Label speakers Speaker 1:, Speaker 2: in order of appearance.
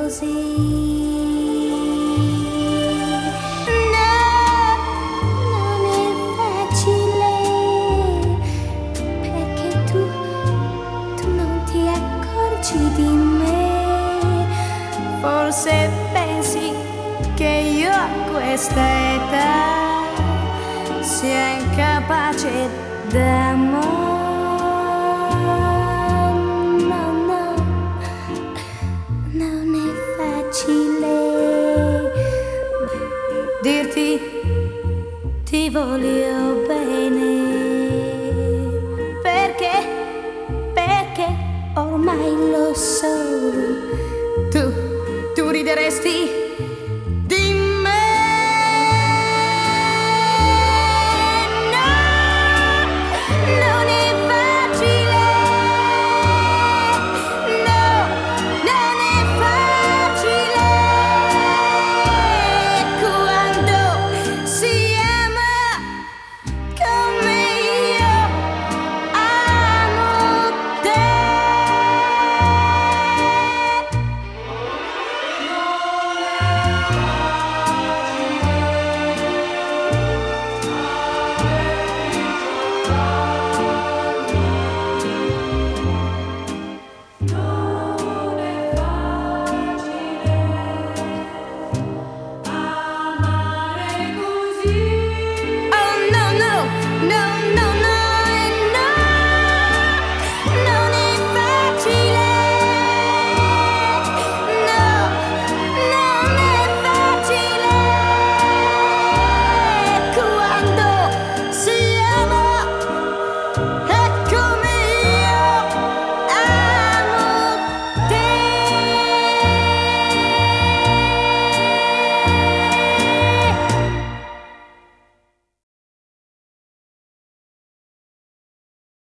Speaker 1: così. No, non è facile, perché tu non ti accorgi di me. Forse pensi che io a questa età sia incapace d'amore. No, no, non è facile dirti ti voglio bene, perché ormai lo so. Tu rideresti